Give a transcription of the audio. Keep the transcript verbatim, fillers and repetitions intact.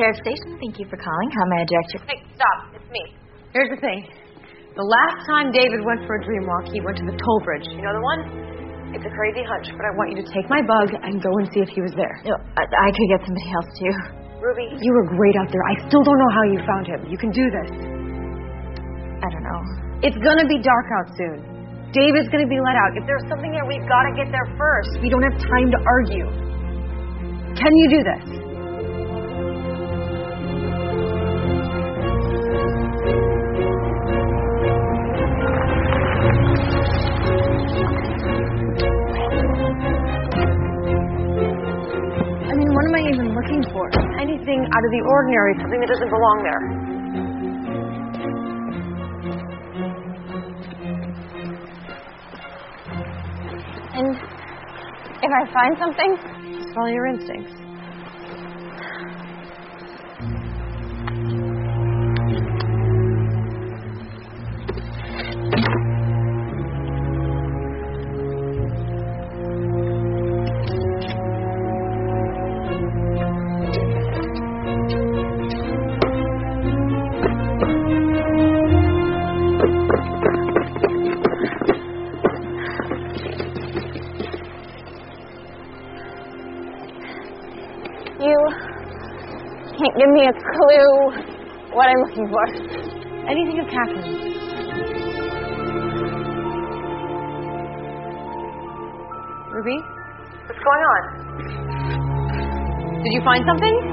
Sheriff Station, thank you for calling. How may I direct your... Hey, stop. It's me. Here's the thing. The last time David went for a dream walk, he went to the toll bridge. You know the one? It's a crazy hunch, but I want you to take my bug and go and see if he was there. No, I, I could get somebody else, too. Ruby, you were great out there. I still don't know how you found him. You can do this. I don't know. It's gonna be dark out soon. David's gonna be let out. If there's something there, we've got to get there first. We don't have time to argue. Can you do this? I mean, what am I even looking for? Anything out of the ordinary, something that doesn't belong there. And if I find something? Just follow your instincts. You can't give me a clue what I'm looking for. Anything of Catherine's. Ruby? What's going on? Did you find something?